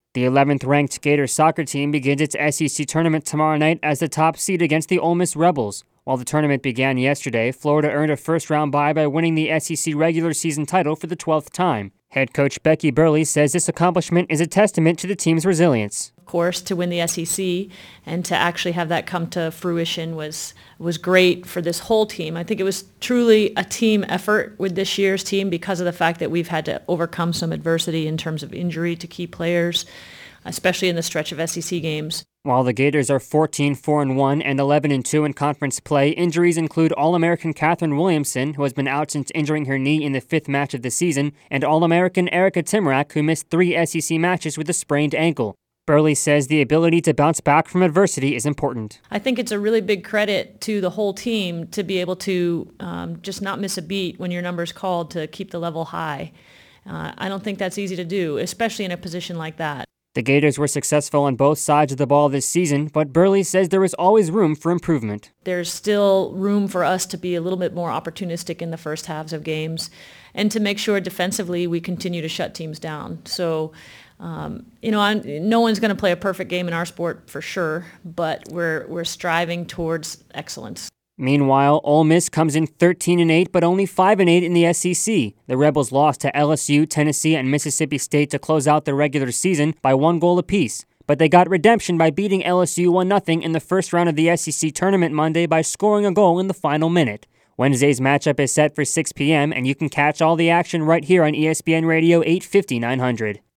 The 11th-ranked Gators soccer team begins its SEC tournament tomorrow night as the top seed against the Ole Miss Rebels. While the tournament began yesterday, Florida earned a first-round bye by winning the SEC regular season title for the 12th time. Head coach Becky Burleigh says this accomplishment is a testament to the team's resilience. Of course, to win the SEC and to actually have that come to fruition was great for this whole team. I think it was truly a team effort with this year's team because of the fact that we've had to overcome some adversity in terms of injury to key players, especially in the stretch of SEC games. While the Gators are 14-4-1 and 11-2 in conference play, injuries include All-American Katherine Williamson, who has been out since injuring her knee in the 5th match of the season, and All-American Erica Timrak, who missed 3 SEC matches with a sprained ankle. Burleigh says the ability to bounce back from adversity is important. I think it's a really big credit to the whole team to be able to just not miss a beat when your number's called, to keep the level high. I don't think that's easy to do, especially in a position like that. The Gators were successful on both sides of the ball this season, but Burleigh says there is always room for improvement. There's still room for us to be a little bit more opportunistic in the first halves of games and to make sure defensively we continue to shut teams down. So, no one's going to play a perfect game in our sport for sure, but we're striving towards excellence. Meanwhile, Ole Miss comes in 13-8, but only 5-8 in the SEC. The Rebels lost to LSU, Tennessee, and Mississippi State to close out the regular season by 1 goal apiece. But they got redemption by beating LSU 1-0 in the first round of the SEC tournament Monday by scoring a goal in the final minute. Wednesday's matchup is set for 6 p.m., and you can catch all the action right here on ESPN Radio 850 900.